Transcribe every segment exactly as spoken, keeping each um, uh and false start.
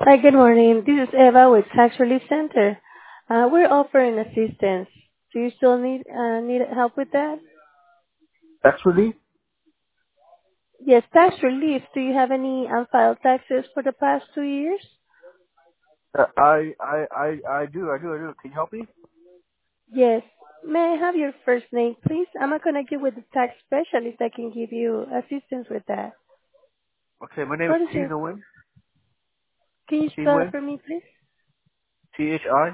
Hi, good morning. This is Eva with Tax Relief Center. Uh, we're offering assistance. Do you still need uh, need help with that? Actually, Yes, tax relief. Do you have any unfiled taxes for the past two years? uh, I, I, I, I do, I do, I do. Can you help me? Yes. May I have your first name, please? I'm going to connect you with the tax specialist that can give you assistance with that. Okay, my name is What is T your? Nguyen. Can you T spell it Nguyen. for me, please? T H I.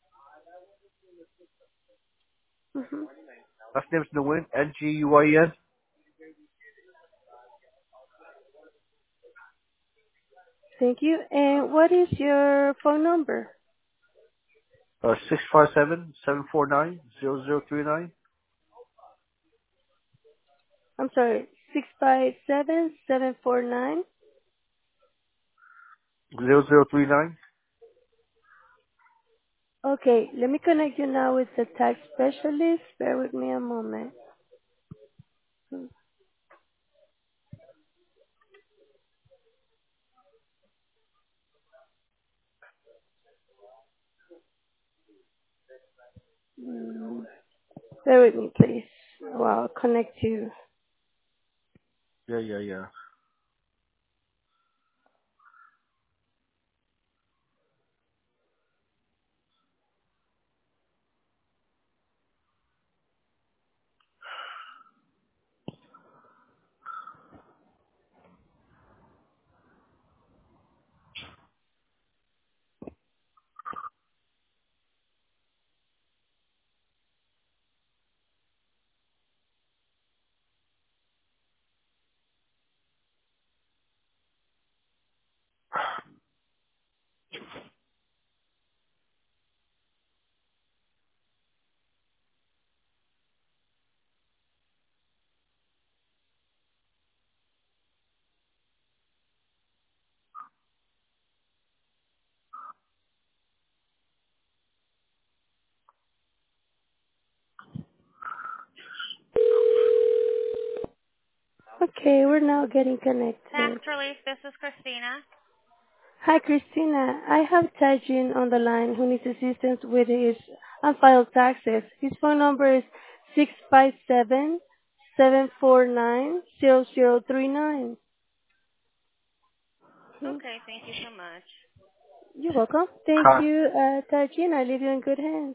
Mm-hmm. Last name is Nguyen. N G U I E N. Thank you. And what is your phone number? Uh, six five seven seven four nine zero zero three nine I'm sorry, six five seven seven four nine. zero zero three nine. Okay, let me connect you now with the tax specialist. Bear with me a moment. Mm, Bear with me, please. Well, I'll connect you. Yeah, yeah, yeah. Okay, we're now getting Tax connected. relief, this is Christina. Hi, Christina. I have Tajin on the line who needs assistance with his unfiled taxes. His phone number is six five seven seven four nine zero zero three nine. Okay, thank you so much. You're welcome. Thank Hi. you, uh, Tajin. I leave you in good hands.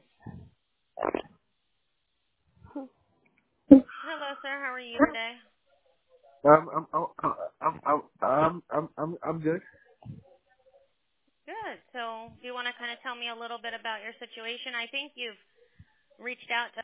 Hello, sir. How are you today? Um, I'm, I'm, I'm, I'm, I'm, I'm, I'm, I'm good. Good. So, do you want to kind of tell me a little bit about your situation? I think you've reached out to